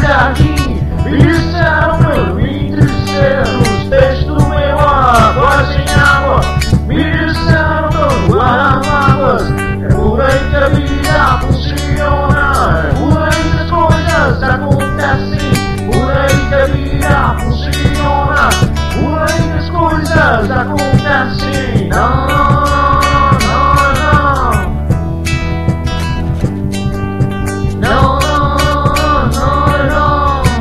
jardim. Me disseram pra eu me entristecer nos peixes do meu agora sem água. Me disseram pra eu guardar mágoas. É por aí que a vida funciona. É por aí que as coisas acontecem. Por aí que a vida funciona. Por aí que as coisas acontecem. Não, não, não, não, não, não, não.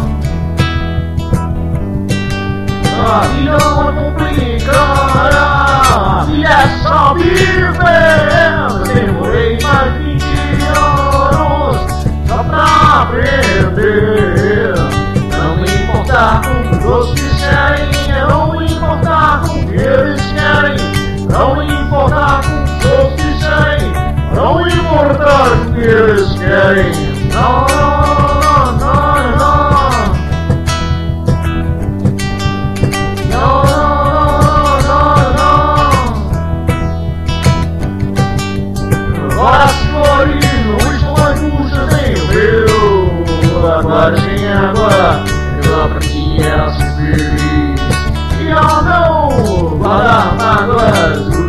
A vida não é complicada. A vida é só viver. Demorei mais 20 anos só pra aprender. Não me importar com o que os outros disserem. Não me importar com o que eles querem. Não me importar com o que os outros disserem. Não me importar com o que eles querem. Não, não, não, não, não. Agora as flores não estão mais murchas nem o meu. Agora sem água eu aprendi a ser feliz. E ao não guardar mágoas.